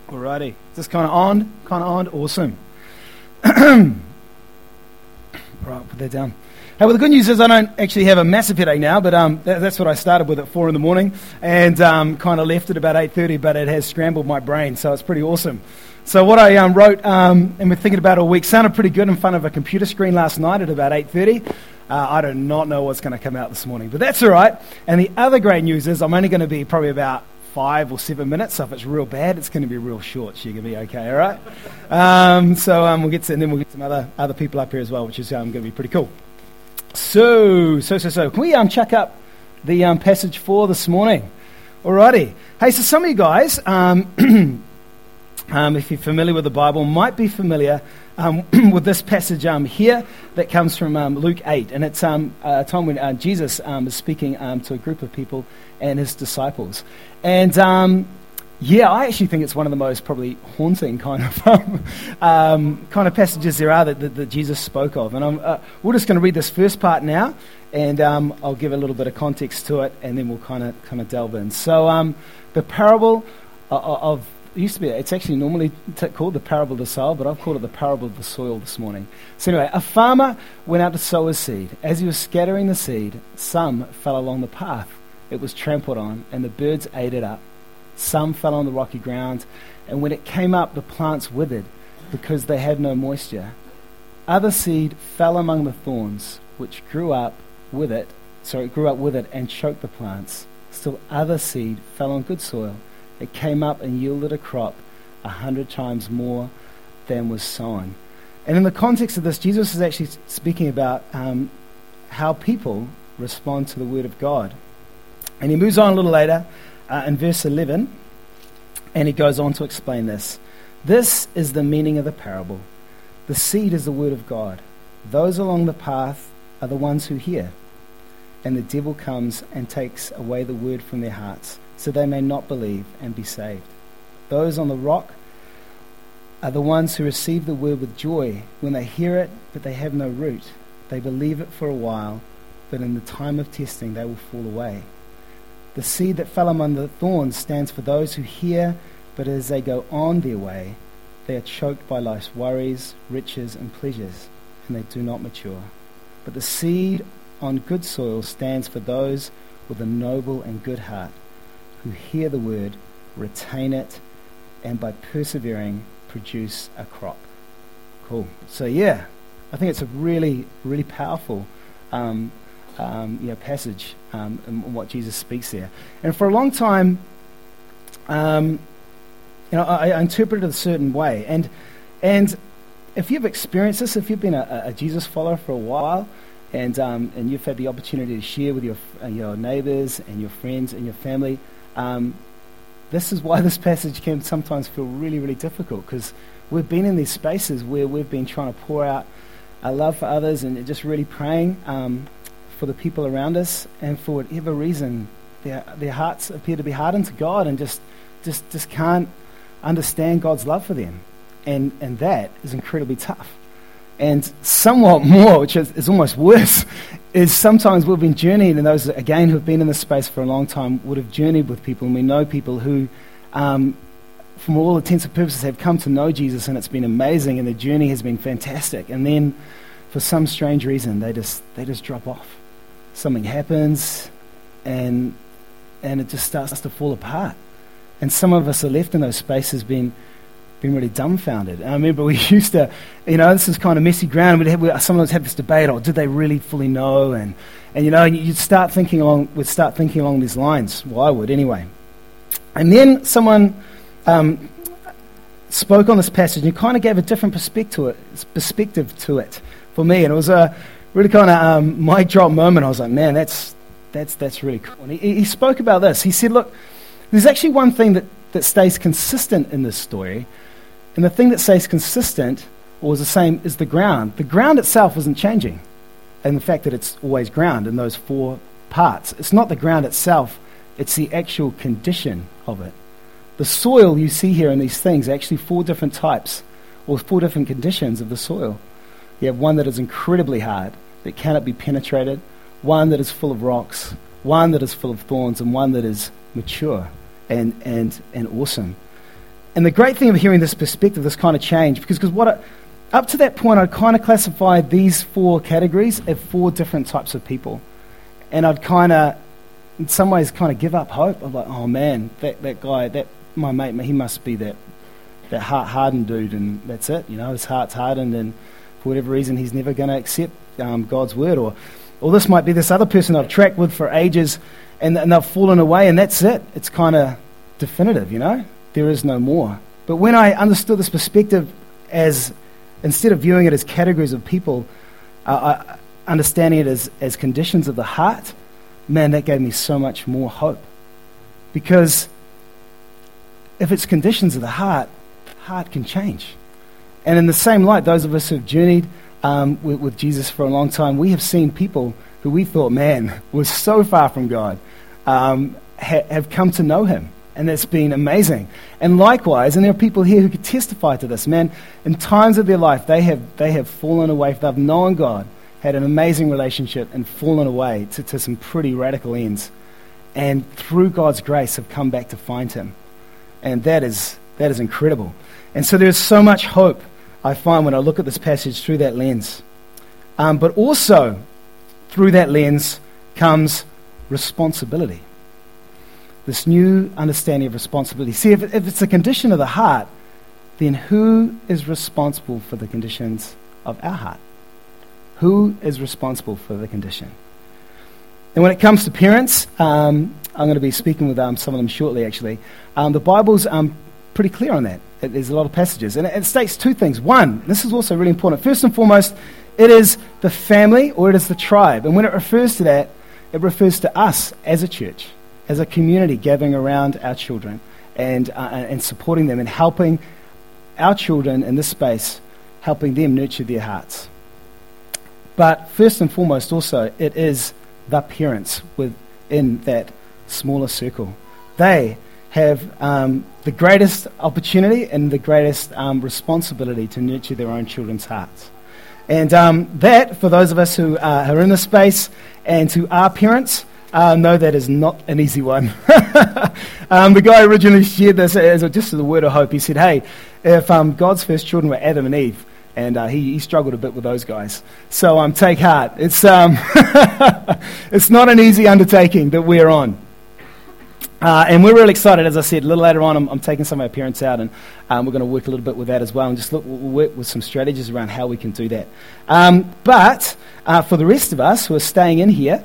Alrighty, just kind of on, awesome. Right, put that down. Hey, well, the good news is I don't actually have a massive headache now, but that's what I started with at 4 in the morning, and kind of left at about 8:30, but it has scrambled my brain, so it's pretty awesome. So what I wrote and we're thinking about all week sounded pretty good in front of a computer screen last night at about 8:30. I do not know what's going to come out this morning, but that's all right. And the other great news is I'm only going to be probably about 5 or 7 minutes, so if it's real bad, it's going to be real short, so you're going to be okay, all right? We'll get some other people up here as well, which is going to be pretty cool. So, can we chuck up the passage for this morning? Alrighty. Hey, so some of you guys, if you're familiar with the Bible, might be familiar with this passage here that comes from Luke 8, and it's a time when Jesus is speaking to a group of people and his disciples. And I actually think it's one of the most probably haunting kind of passages there are that Jesus spoke of. And we're just going to read this first part now, and I'll give a little bit of context to it, and then we'll kind of delve in. So the parable of it used to be, it's actually normally called the parable of the sower, but I've called it the parable of the soil this morning. So anyway, a farmer went out to sow his seed. As he was scattering the seed, some fell along the path. It was trampled on, and the birds ate it up. Some fell on the rocky ground, and when it came up, the plants withered because they had no moisture. Other seed fell among the thorns, which grew up with it and choked the plants. Still other seed fell on good soil. It came up and yielded a crop 100 times more than was sown. And in the context of this, Jesus is actually speaking about how people respond to the word of God. And he moves on a little later in verse 11, and he goes on to explain this. This is the meaning of the parable. The seed is the word of God. Those along the path are the ones who hear. And the devil comes and takes away the word from their hearts, so they may not believe and be saved. Those on the rock are the ones who receive the word with joy when they hear it, but they have no root. They believe it for a while, but in the time of testing they will fall away. The seed that fell among the thorns stands for those who hear, but as they go on their way, they are choked by life's worries, riches, and pleasures, and they do not mature. But the seed on good soil stands for those with a noble and good heart, who hear the word, retain it, and by persevering produce a crop. Cool. So I think it's a really, really powerful passage in what Jesus speaks there. And for a long time, I interpreted it a certain way. And if you've experienced this, if you've been a Jesus follower for a while, and you've had the opportunity to share with your neighbors and your friends and your family, this is why this passage can sometimes feel really, really difficult, because we've been in these spaces where we've been trying to pour out our love for others and just really praying for the people around us, and for whatever reason their hearts appear to be hardened to God and just can't understand God's love for them, and that is incredibly tough. And somewhat more, which is almost worse, is sometimes we've been journeying, and those, again, who've been in this space for a long time would have journeyed with people, and we know people who, from all intents and purposes, have come to know Jesus, and it's been amazing, and the journey has been fantastic. And then, for some strange reason, they just drop off. Something happens, and it just starts to fall apart. And some of us are left in those spaces being really dumbfounded. And I remember we used to, this is kind of messy ground. We'd sometimes have this debate, did they really fully know? And you'd start thinking along these lines. Well, I would anyway. And then someone spoke on this passage and kind of gave a different perspective to it for me. And it was a really kind of mic drop moment. I was like, man, that's really cool. And he spoke about this. He said, look, there's actually one thing that stays consistent in this story. And the thing that stays consistent, or is the same, is the ground. The ground itself isn't changing. And the fact that it's always ground in those 4 parts. It's not the ground itself, it's the actual condition of it. The soil you see here in these things are actually 4 different types, or 4 different conditions of the soil. You have one that is incredibly hard, that cannot be penetrated, one that is full of rocks, one that is full of thorns, and one that is mature and awesome. And the great thing of hearing this perspective, this kind of change, because up to that point, I'd kind of classified these 4 categories as 4 different types of people. And I'd kind of, in some ways, kind of give up hope. I'm like, oh man, that guy, my mate, he must be that heart-hardened dude, and that's it. His heart's hardened, and for whatever reason, he's never going to accept God's word. Or this might be this other person I've tracked with for ages, and they've fallen away, and that's it. It's kind of definitive, There is no more. But when I understood this perspective as, instead of viewing it as categories of people, understanding it as conditions of the heart, man, that gave me so much more hope. Because if it's conditions of the heart can change. And in the same light, those of us who have journeyed with Jesus for a long time, we have seen people who we thought, man, were so far from God, have come to know him. And that's been amazing. And likewise, and there are people here who could testify to this, man, in times of their life, they have fallen away. They've known God, had an amazing relationship, and fallen away to some pretty radical ends. And through God's grace have come back to find him. And that is incredible. And so there's so much hope, I find, when I look at this passage through that lens. But also, through that lens comes responsibility. This new understanding of responsibility. See, if it's a condition of the heart, then who is responsible for the conditions of our heart? Who is responsible for the condition? And when it comes to parents, I'm going to be speaking with some of them shortly, actually. The Bible's pretty clear on that. There's a lot of passages. And it states 2 things. One, this is also really important. First and foremost, it is the family or it is the tribe. And when it refers to that, it refers to us as a church, as a community gathering around our children and supporting them and helping our children in this space, helping them nurture their hearts. But first and foremost also, it is the parents within that smaller circle. They have the greatest opportunity and the greatest responsibility to nurture their own children's hearts. And that, for those of us who are in this space and who are parents, know that is not an easy one. The guy originally shared this as just as a word of hope. He said, hey, if God's first children were Adam and Eve, and he struggled a bit with those guys. So take heart. It's it's not an easy undertaking that we're on. And we're really excited. As I said, a little later on, I'm taking some of our parents out, and we're going to work a little bit with that as well, and we'll work with some strategies around how we can do that. But for the rest of us who are staying in here,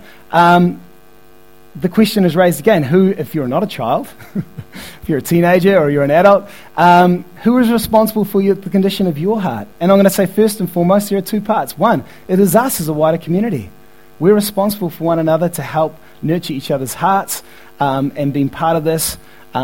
the question is raised again, if you're not a child, if you're a teenager or you're an adult, who is responsible for the condition of your heart? And I'm going to say first and foremost, there are 2 parts. One, it is us as a wider community. We're responsible for one another to help nurture each other's hearts, and being part of this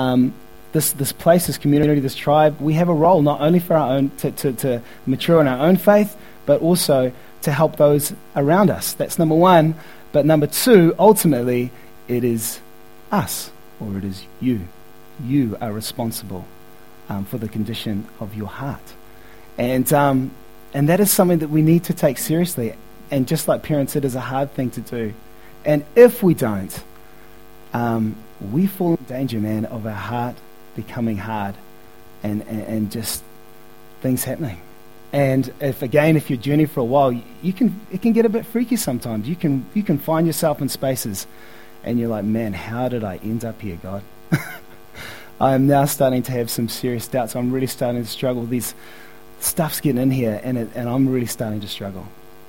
place, this community, this tribe. We have a role not only for our own, to mature in our own faith, but also to help those around us. That's number 1. But number 2, ultimately, it is us, or it is you. You are responsible for the condition of your heart. And that is something that we need to take seriously. And just like parents, it is a hard thing to do. And if we don't, we fall in danger, man, of our heart becoming hard and just things happening. And if you're journeying for a while, it can get a bit freaky sometimes. You can find yourself in spaces and you're like, man, how did I end up here, God? I am now starting to have some serious doubts. I'm really starting to struggle. These stuff's getting in here, and I'm really starting to struggle.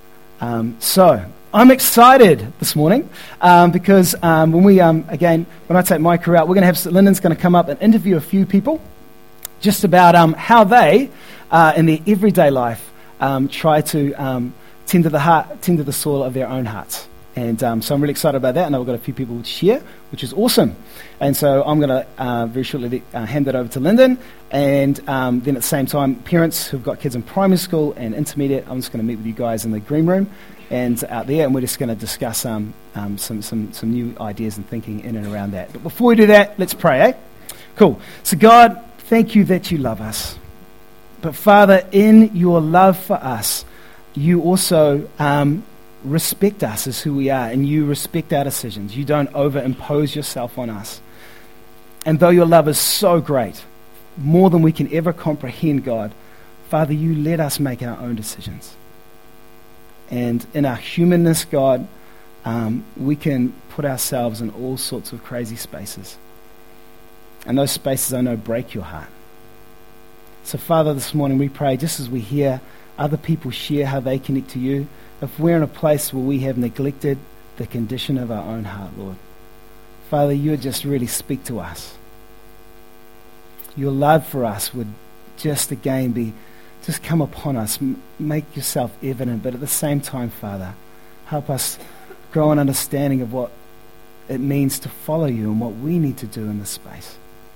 So I'm excited this morning because when I take my crew out, we're going to have Lyndon's going to come up and interview a few people just about how they, in their everyday life, try to tend to the soil of their own hearts. And so I'm really excited about that. I know we've got a few people to share, which is awesome. And so I'm going to very shortly hand that over to Lyndon. And then at the same time, parents who've got kids in primary school and intermediate, I'm just going to meet with you guys in the green room and out there, and we're just going to discuss some new ideas and thinking in and around that. But before we do that, let's pray, eh? Cool. So God, thank you that you love us. But Father, in your love for us, you also respect us as who we are, and you respect our decisions. You don't overimpose yourself on us. And though your love is so great, more than we can ever comprehend, God, Father, you let us make our own decisions. And in our humanness, God, we can put ourselves in all sorts of crazy spaces. And those spaces, I know, break your heart. So, Father, this morning we pray, just as we hear other people share how they connect to you, if we're in a place where we have neglected the condition of our own heart, Lord, Father, you would just really speak to us. Your love for us would just again just come upon us. Make yourself evident, but at the same time, Father, help us grow an understanding of what it means to follow you and what we need to do in this space.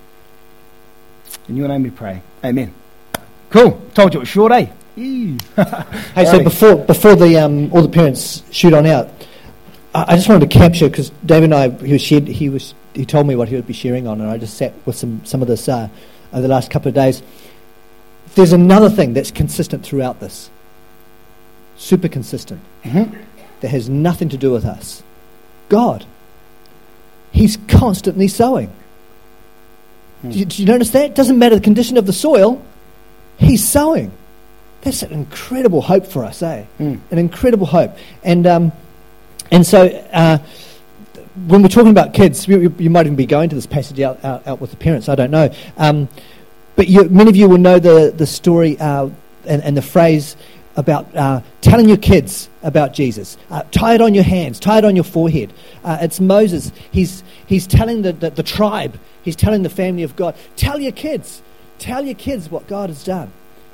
In your name we pray. Amen. Cool. Told you it was short, eh? Hey, so before the all the parents shoot on out, I just wanted to capture, because David and I, he told me what he would be sharing on, and I just sat with some of this over the last couple of days. There's another thing that's consistent throughout this, super consistent, that has nothing to do with us. God. He's constantly sowing. Do you notice that? It doesn't matter the condition of the soil, he's sowing. That's an incredible hope for us, eh? An incredible hope. And so when we're talking about kids, you might even be going to this passage out with the parents, I don't know. But many of you will know the story and the phrase about telling your kids about Jesus. Tie it on your hands, tie it on your forehead. It's Moses. He's telling the tribe, he's telling the family of God, tell your kids what God has done.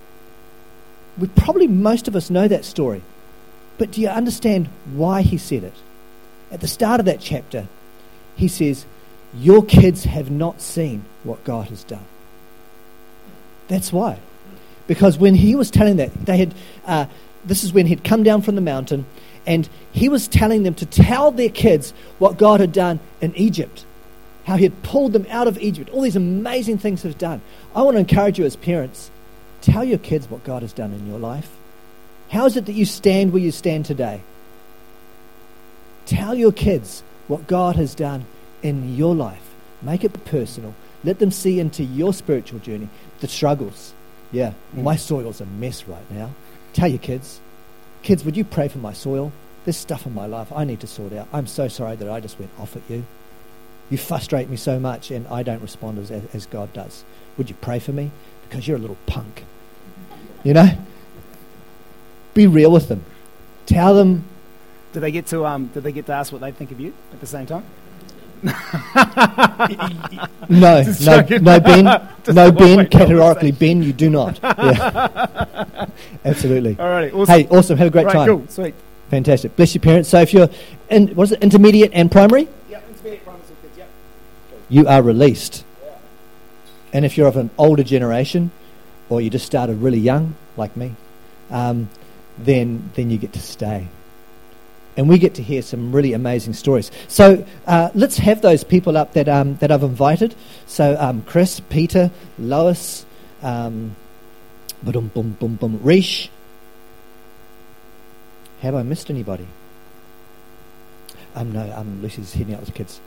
Most of us know that story. But do you understand why he said it? At the start of that chapter, he says, your kids have not seen what God has done. That's why. Because when he was telling that, this is when he'd come down from the mountain, and he was telling them to tell their kids what God had done in Egypt, how he had pulled them out of Egypt, all these amazing things he's done. I want to encourage you as parents, tell your kids what God has done in your life. How is it that you stand where you stand today? Tell your kids what God has done in your life. Make it personal. Let them see into your spiritual journey, the struggles. Yeah, my soil's a mess right now. Tell your kids, would you pray for my soil? There's stuff in my life I need to sort out. I'm so sorry that I just went off at you. You frustrate me so much and I don't respond as God does. Would you pray for me? Because you're a little punk. You know? Be real with them. Tell them. Did they get to ask what they think of you at the same time? No, Ben. Categorically, Ben, you do not. Yeah. Absolutely. Alrighty, awesome. Hey, awesome. Have a great time. Cool, sweet. Fantastic. Bless your parents. So if you're intermediate and primary? Yeah, intermediate, primary school kids, yeah. You are released. Yeah. And if you're of an older generation, or you just started really young, like me, then you get to stay. And we get to hear some really amazing stories. So let's have those people up that I've invited. So Chris, Peter, Lois, Rish. Have I missed anybody? No, Lucy's heading out with the kids.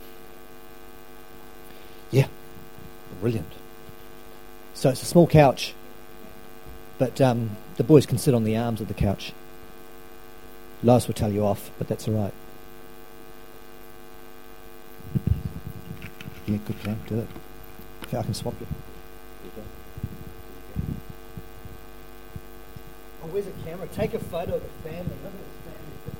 Yeah, brilliant. So it's a small couch, but the boys can sit on the arms of the couch. Lois will tell you off, but that's all right. Yeah, good plan. Do it. I can swap you. Oh, where's the camera? Take a photo of the family. Look at this family.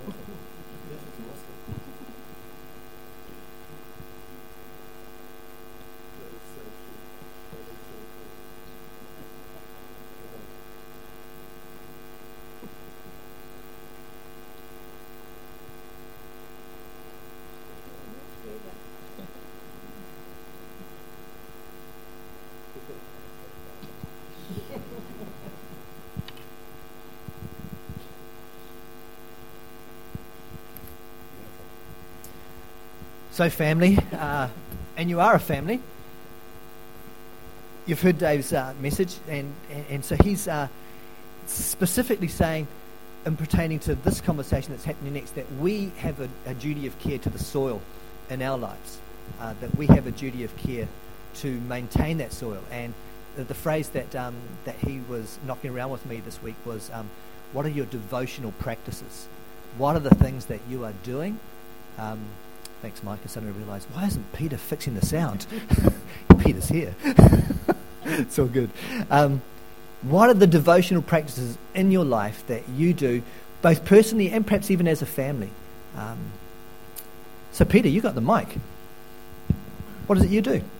So family, and you are a family. You've heard Dave's message, and so he's specifically saying, in pertaining to this conversation that's happening next, that we have a duty of care to the soil in our lives, that we have a duty of care to maintain that soil, and the phrase that he was knocking around with me this week was, what are your devotional practices? What are the things that you are doing? Thanks, Mike. I suddenly realised, why isn't Peter fixing the sound? Peter's here. It's all good. What are the devotional practices in your life that you do, both personally and perhaps even as a family? So, Peter, you got the mic. What is it you do?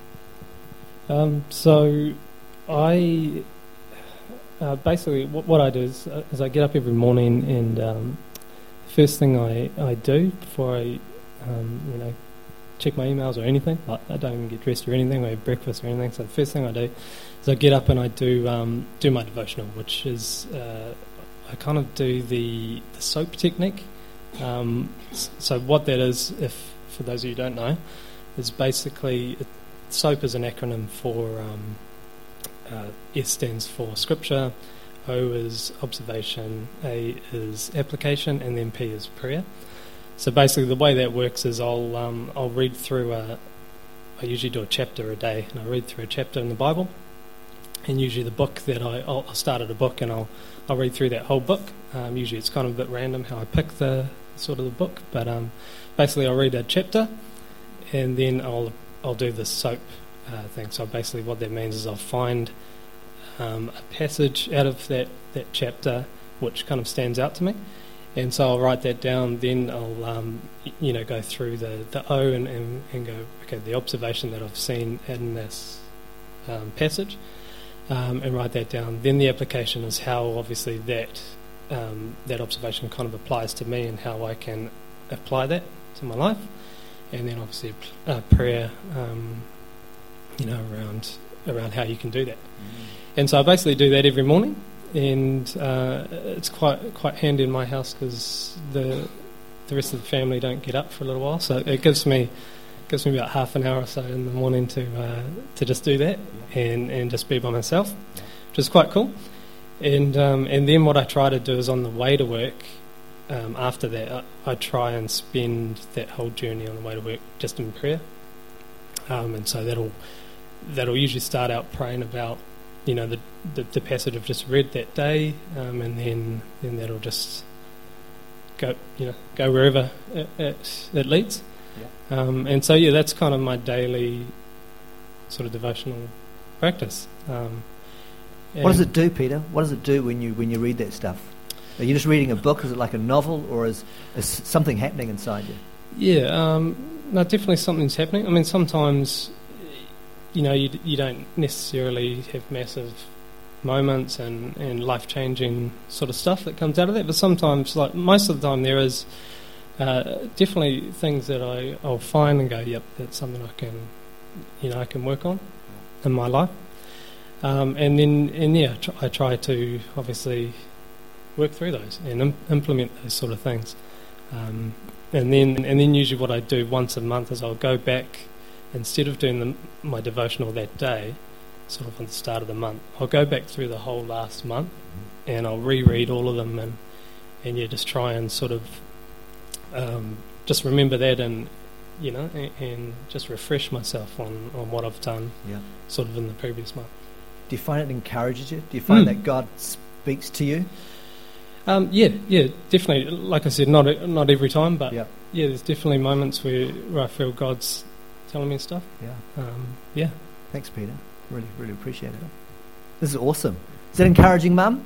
So I basically what I do is I get up every morning, and the first thing I do before I check my emails or anything, I don't even get dressed or anything, or have breakfast or anything. So the first thing I do is I get up and I do my devotional, which is I kind of do the SOAP technique. So what that is, if for those of you who don't know, is basically SOAP is an acronym for S stands for Scripture, O is observation, A is application, and then P is prayer. So basically the way that works is I'll read through I usually do a chapter a day, and I read through a chapter in the Bible, and usually the book that I'll start at a book and I'll read through that whole book. Usually it's kind of a bit random how I pick the sort of the book, but basically I'll read a chapter, and then I'll do the SOAP thing. So basically what that means is I'll find a passage out of that chapter which kind of stands out to me, and so I'll write that down. Then I'll go through the O and go, okay, the observation that I've seen in this passage, and write that down. Then the application is how obviously that observation kind of applies to me and how I can apply that to my life. And then obviously prayer, around how you can do that. And so I basically do that every morning, and it's quite handy in my house because the rest of the family don't get up for a little while, so it gives me about half an hour or so in the morning to just do that and just be by myself, which is quite cool. And then what I try to do is on the way to work. After that, I try and spend that whole journey on the way to work just in prayer, and so that'll usually start out praying about the passage I've just read that day, and then that'll just go wherever it leads, and so that's kind of my daily sort of devotional practice. What does it do, Peter? What does it do when you read that stuff? Are you just reading a book? Is it like a novel, or is something happening inside you? Yeah, no, definitely something's happening. I mean, sometimes, you don't necessarily have massive moments and life-changing sort of stuff that comes out of that, but sometimes, like most of the time, there is definitely things that I'll find and go, yep, that's something I can work on in my life. I try to obviously work through those and implement those sort of things, and then usually what I do once a month is I'll go back, instead of doing my devotional that day, sort of on the start of the month, I'll go back through the whole last month and I'll reread all of them and just try and sort of just remember that and just refresh myself on what I've done sort of in the previous month. Do you find it encourages you? Do you find that God speaks to you? Yeah, definitely. Like I said, not every time, but there's definitely moments where I feel God's telling me stuff. Yeah. Thanks, Peter. Really, really appreciate it. This is awesome. Is that encouraging, Mum?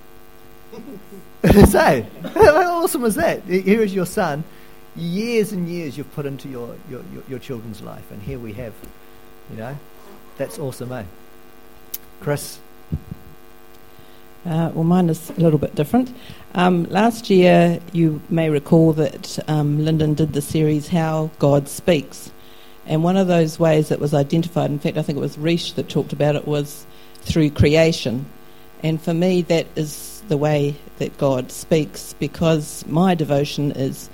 Say, how awesome is that? Here is your son. Years and years you've put into your children's life, and here we have. That's awesome, eh? Chris. Well, mine is a little bit different. Last year, you may recall that Lyndon did the series How God Speaks. And one of those ways that was identified, in fact, I think it was Rish that talked about it, was through creation. And for me, that is the way that God speaks, because my devotional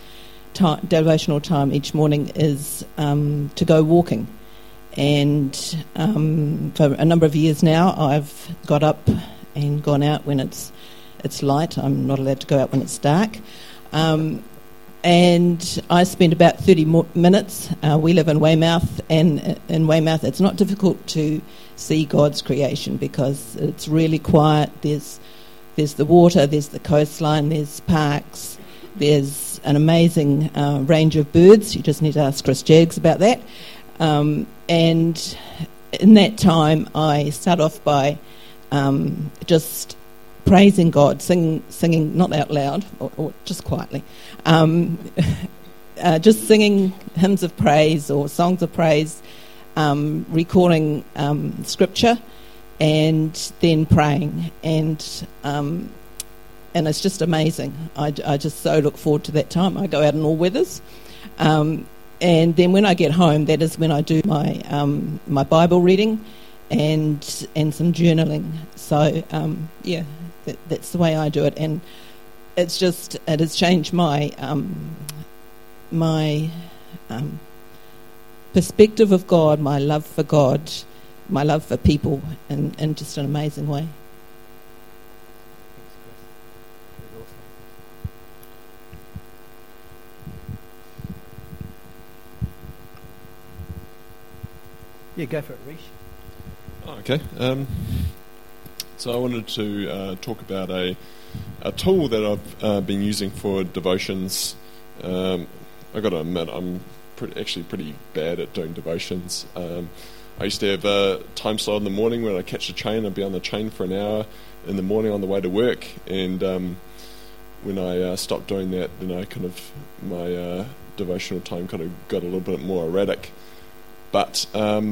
time each morning is to go walking. And for a number of years now, I've got up and gone out when it's light. I'm not allowed to go out when it's dark. and I spent about 30 minutes. We live in Weymouth, and in Weymouth it's not difficult to see God's creation because it's really quiet. There's the water, there's the coastline, there's parks, there's an amazing range of birds. You just need to ask Chris Jaggs about that. And in that time, I start off by just praising God, singing not out loud or just quietly, just singing hymns of praise or songs of praise, recalling scripture, and then praying, and it's just amazing. I just so look forward to that time. I go out in all weathers, and then when I get home, that is when I do my Bible reading and some journaling. So that's the way I do it, and it has changed my perspective of God, my love for God, my love for people in just an amazing way. Yeah, go for it, Rish. Oh, okay. So I wanted to talk about a tool that I've been using for devotions. I've got to admit, I'm pretty bad at doing devotions. I used to have a time slot in the morning when I catch the train. I'd be on the train for an hour in the morning on the way to work, and when I stopped doing that, then my devotional time kind of got a little bit more erratic. But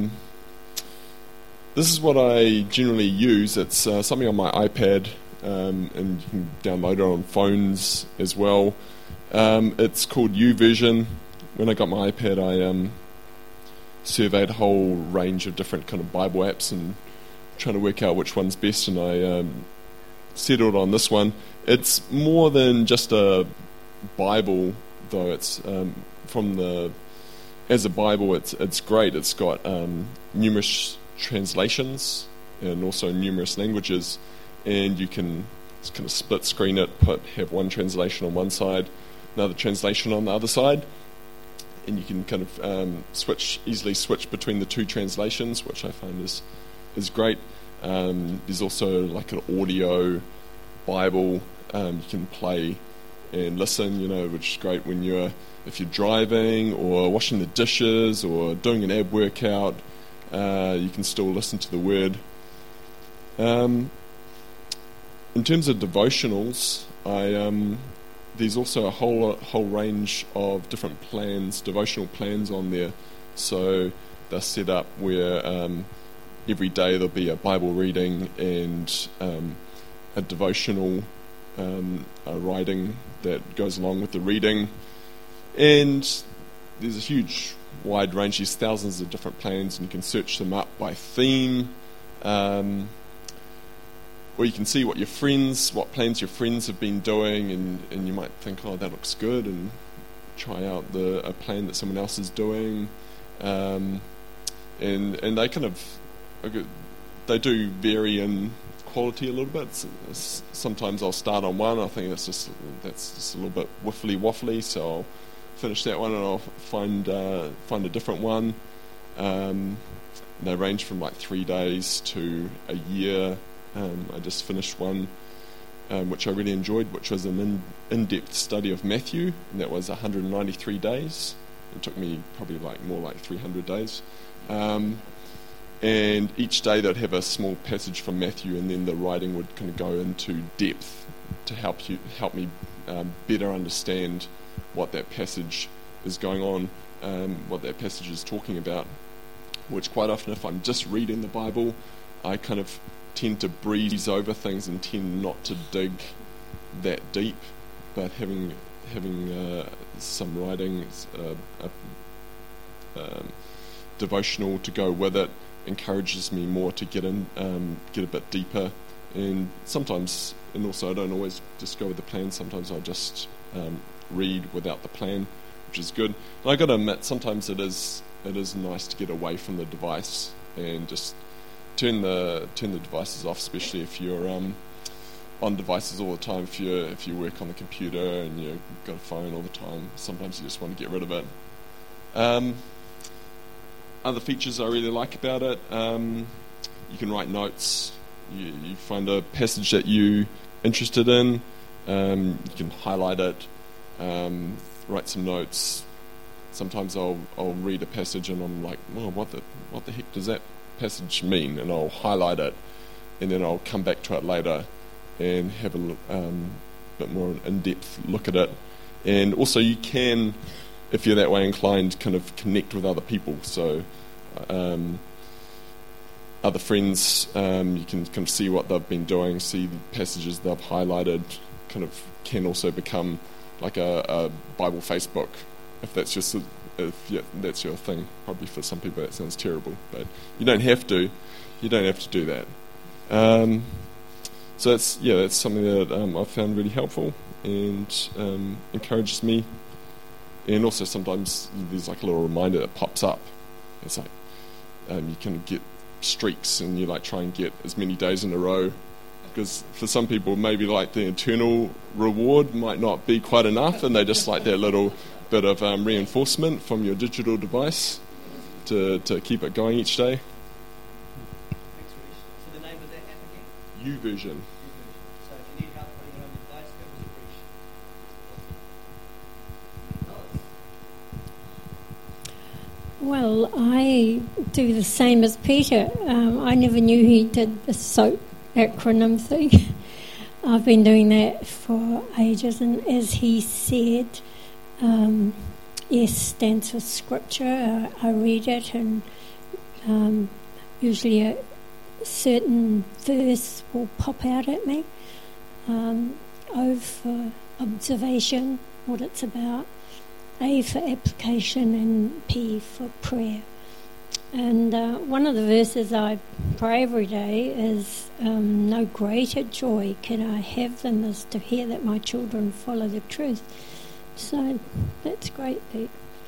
this is what I generally use. It's something on my iPad, and you can download it on phones as well. It's called YouVersion. When I got my iPad, I surveyed a whole range of different kind of Bible apps and trying to work out which one's best, and I settled on this one. It's more than just a Bible, though. It's as a Bible, it's great. It's got numerous translations and also numerous languages, and you can kind of split screen it, have one translation on one side, another translation on the other side, and you can kind of easily switch between the two translations, which I find is great. There's also like an audio Bible you can play and listen, which is great if you're driving or washing the dishes or doing an ab workout. You can still listen to the word. In terms of devotionals, there's also a whole range of different devotional plans on there. So they're set up where every day there'll be a Bible reading and a devotional writing that goes along with the reading. And there's a huge wide range. There's thousands of different plans, and you can search them up by theme. Or you can see what plans your friends have been doing, and you might think, oh, that looks good, and try out a plan that someone else is doing. And they they do vary in quality a little bit. Sometimes I'll start on one, I think that's just a little bit waffly, so I'll finish that one and I'll find a different one. They range from like 3 days to a year. I just finished one which I really enjoyed, which was an in-depth study of Matthew, and that was 193 days. It took me probably more like 300 days. And each day they'd have a small passage from Matthew, and then the writing would kind of go into depth to help me better understand what that passage is going on, what that passage is talking about. Which quite often, if I'm just reading the Bible, I kind of tend to breeze over things and tend not to dig that deep. But having some writing, devotional to go with it, encourages me more to get a bit deeper. And also I don't always just go with the plan. Sometimes I just read without the plan, which is good. And I got to admit, sometimes it is nice to get away from the device and just turn the devices off, especially if you're on devices all the time. If you work on the computer and you've got a phone all the time, sometimes you just want to get rid of it. Other features I really like about it, you can write notes. You find a passage that you're interested in, you can highlight it, write some notes. Sometimes I'll read a passage and I'm like, oh, what the heck does that passage mean? And I'll highlight it, and then I'll come back to it later and have a bit more in-depth look at it. And also you can, if you're that way inclined, kind of connect with other people. So other friends, you can kind of see what they've been doing, see the passages they've highlighted, kind of can also become like a Bible Facebook, if that's just that's your thing. Probably for some people that sounds terrible, but you don't have to do that. So that's something that I've found really helpful and encourages me. And also sometimes there's like a little reminder that pops up. It's like you can get streaks, and you like try and get as many days in a row, because for some people maybe like the internal reward might not be quite enough, and they just like that little bit of reinforcement from your digital device to keep it going each day. Thanks, Rish. So the name of that app again? YouVersion. So if you need help putting it on your device, go with Rish. Well, I do the same as Peter. I never knew he did the SOAP acronym thing. I've been doing that for ages, and as he said, S stands for scripture. I read it, and usually a certain verse will pop out at me. O for observation, what it's about. A for application, and P for prayer. And one of the verses I pray every day is, no greater joy can I have than this, to hear that my children follow the truth. So that's great, Pete.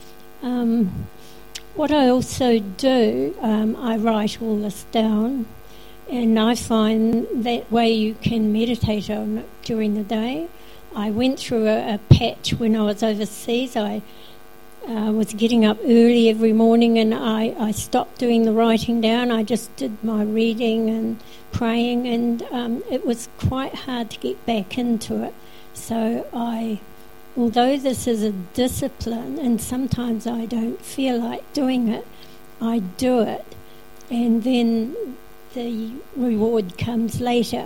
What I also do, I write all this down, and I find that way you can meditate on it during the day. I went through a patch when I was overseas. I was getting up early every morning, and I stopped doing the writing down. I just did my reading and praying, and it was quite hard to get back into it. So although this is a discipline, and sometimes I don't feel like doing it, I do it, and then the reward comes later.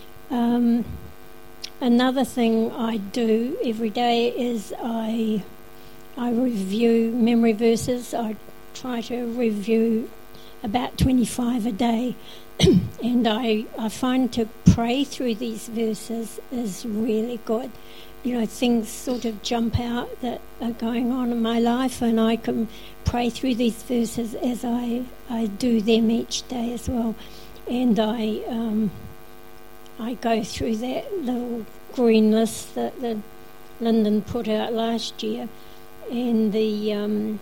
Another thing I do every day is I review memory verses. I try to review about 25 a day. And I find to pray through these verses is really good. You know, things sort of jump out that are going on in my life, and I can pray through these verses as I do them each day as well. And I go through that little green list that the Lyndon put out last year, and the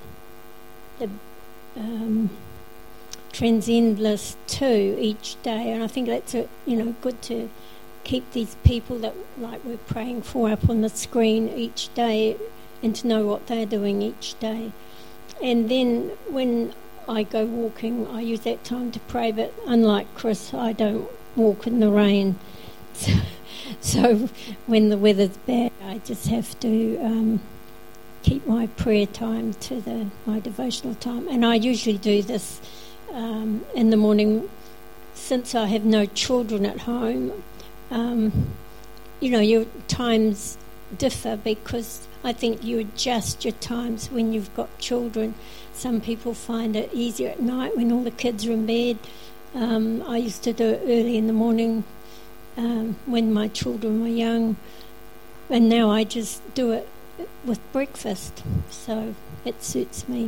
Transcend list too each day. And I think that's good to keep these people that we're praying for up on the screen each day, and to know what they're doing each day. And then when I go walking, I use that time to pray, but unlike Chris, I don't walk in the rain. So when the weather's bad, I just have to keep my prayer time to my devotional time. And I usually do this in the morning, since I have no children at home. Your times differ, because I think you adjust your times when you've got children. Some people find it easier at night when all the kids are in bed. I used to do it early in the morning when my children were young, and now I just do it with breakfast, so it suits me.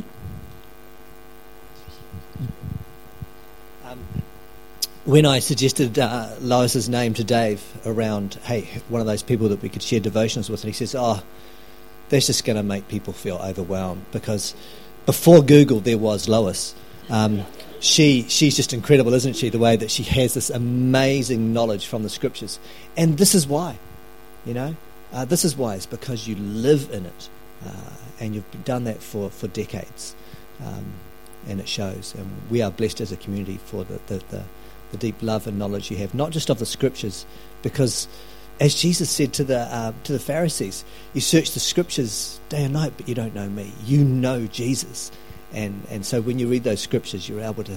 When I suggested Lois's name to Dave around, hey, one of those people that we could share devotions with, and he says, that's just going to make people feel overwhelmed, because before Google there was Lois. she's just incredible, isn't she? The way that she has this amazing knowledge from the scriptures. And this is why, this is why. It's because you live in it, and you've done that for decades, and it shows. And we are blessed as a community for the deep love and knowledge you have, not just of the scriptures, because as Jesus said to the Pharisees, you search the scriptures day and night, but you don't know me. You know Jesus. And so when you read those scriptures, you're able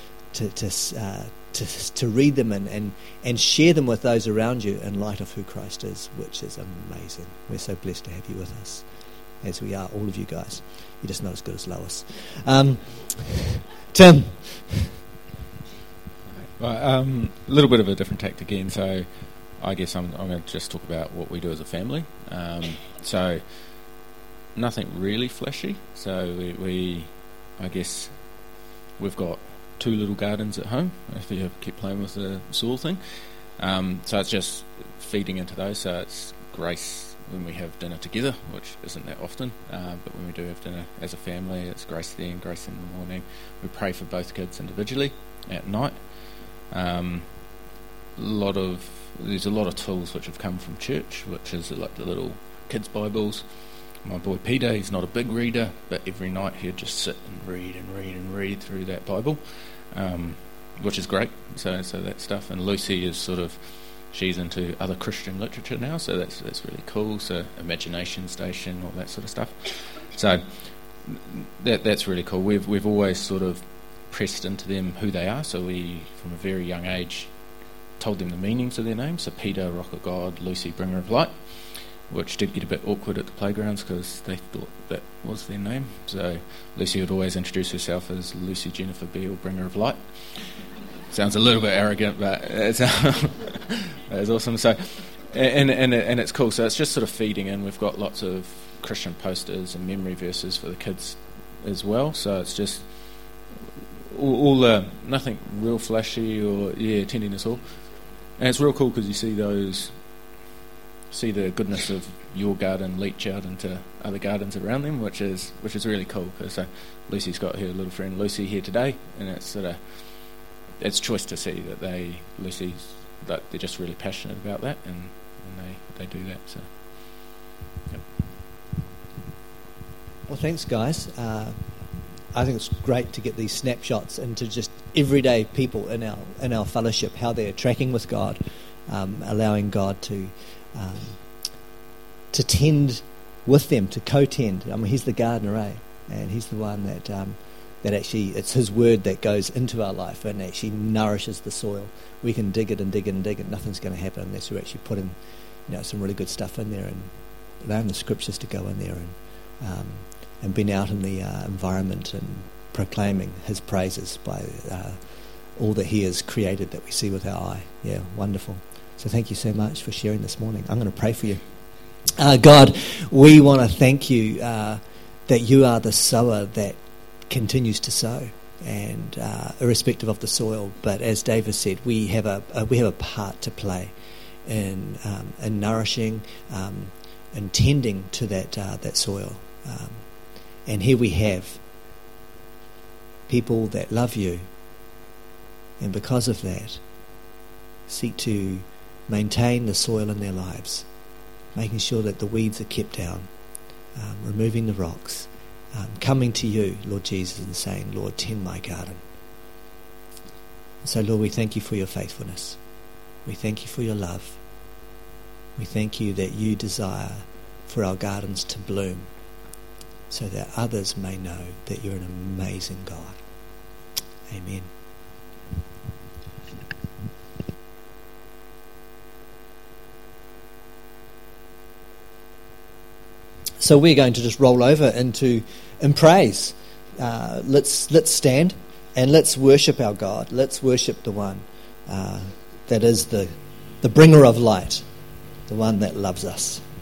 to read them and share them with those around you in light of who Christ is, which is amazing. We're so blessed to have you with us, as we are, all of you guys. You're just not as good as Lois. Tim. Well, a little bit of a different tact again, so I guess I'm going to just talk about what we do as a family. So nothing really flashy. So I guess we've got 2 little gardens at home, if you keep playing with the soil thing. So it's just feeding into those. So it's grace when we have dinner together, which isn't that often, but when we do have dinner as a family, it's grace then, grace in the morning. We pray for both kids individually at night. There's a lot of tools which have come from church, which is like the little kids' Bibles. My boy Peter, he's not a big reader, but every night he'd just sit and read through that Bible, which is great. So that stuff. And Lucy is she's into other Christian literature now, so that's really cool. So Imagination Station, all that sort of stuff. So that's really cool. We've always pressed into them who they are. So we, from a very young age, told them the meanings of their names. So Peter, Rock of God; Lucy, Bringer of Light, which did get a bit awkward at the playgrounds because they thought that was their name. So Lucy would always introduce herself as Lucy Jennifer Beale, Bringer of Light. Sounds a little bit arrogant, but it's awesome. So, and it's cool. So it's just feeding in. We've got lots of Christian posters and memory verses for the kids as well. So it's just all nothing real flashy or attending us all. And it's real cool because you see the goodness of your garden leach out into other gardens around them, which is really cool. Because Lucy's got her little friend Lucy here today, and it's choice to see that they're just really passionate about that, and they do that. So, yep. Well, thanks, guys. I think it's great to get these snapshots into just everyday people in our fellowship, how they're tracking with God, allowing God to tend with them, to co-tend. I mean, He's the gardener, and He's the one that actually, it's His word that goes into our life and actually nourishes the soil. We can dig it and dig it and dig it. Nothing's going to happen unless we're actually putting, some really good stuff in there and allowing the scriptures to go in there and being out in the environment and proclaiming His praises by all that He has created that we see with our eye. Yeah, wonderful. So thank you so much for sharing this morning. I'm going to pray for you. God, we want to thank you that you are the sower that continues to sow, and irrespective of the soil. But as David said, we have a part to play in nourishing and tending to that soil. And here we have people that love you, and because of that, seek to maintain the soil in their lives, making sure that the weeds are kept down, removing the rocks, coming to you, Lord Jesus, and saying, Lord, tend my garden. So, Lord, we thank you for your faithfulness. We thank you for your love. We thank you that you desire for our gardens to bloom so that others may know that you're an amazing God. Amen. So we're going to just roll over in praise. Let's stand and let's worship our God. Let's worship the one that is the bringer of light, the one that loves us.